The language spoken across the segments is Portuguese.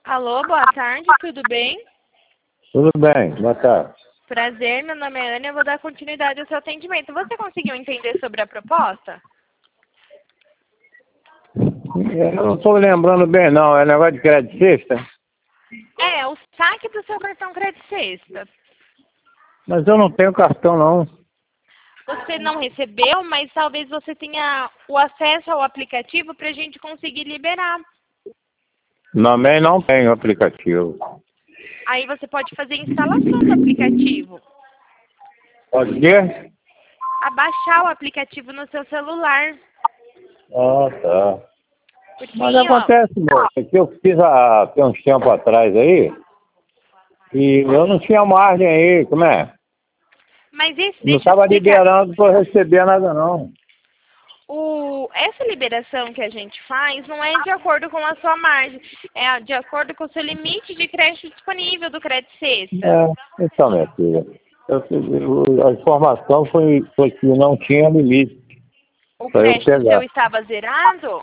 Alô, boa tarde, tudo bem? Tudo bem, boa tarde. Prazer, meu nome é Ana, eu vou dar continuidade ao seu atendimento. Você conseguiu entender sobre a proposta? Eu não estou lembrando bem não, é negócio de crédito sexta? É, o saque do seu cartão Crédito Sexta. Mas eu não tenho cartão não. Você não recebeu, mas talvez você tenha o acesso ao aplicativo para a gente conseguir liberar. Também não tenho aplicativo. Aí você pode fazer a instalação do aplicativo. Pode ser? Abaixar o aplicativo no seu celular. Ah, tá. Porque, Mas ó, acontece, moço, que eu fiz tem uns tempos atrás aí, e eu não tinha margem aí, como é? mas esse, Não deixa eu estava explicar. liberando para receber nada não. Essa liberação que a gente faz não é de acordo com a sua margem, é de acordo com o seu limite de crédito disponível do Crédito Sexta. Então, minha filha, a informação foi que não tinha limite O para eu crédito seu pegar. estava zerado?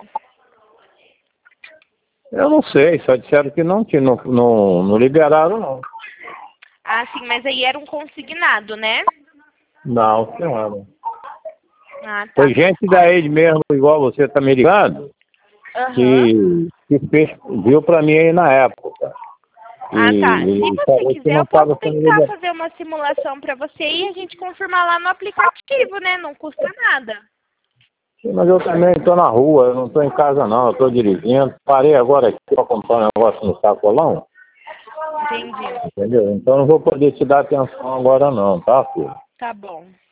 Eu não sei, só disseram que não tinha, não liberaram não. Ah, sim, mas aí era um consignado, né? Não, senhora. Ah, tá. Foi gente da rede mesmo, igual você está me ligando, Aham. que viu para mim aí na época. Ah, tá. Se E você falou que quiser, não eu posso estava sendo tentar liberado. fazer uma simulação para você e a gente confirmar lá no aplicativo, né? Não custa nada. Mas eu também estou na rua, eu não estou em casa não, eu estou dirigindo. Parei agora aqui para comprar um negócio no sacolão, Entendi. entendeu? Então não vou poder te dar atenção agora não, tá, filho? Tá bom.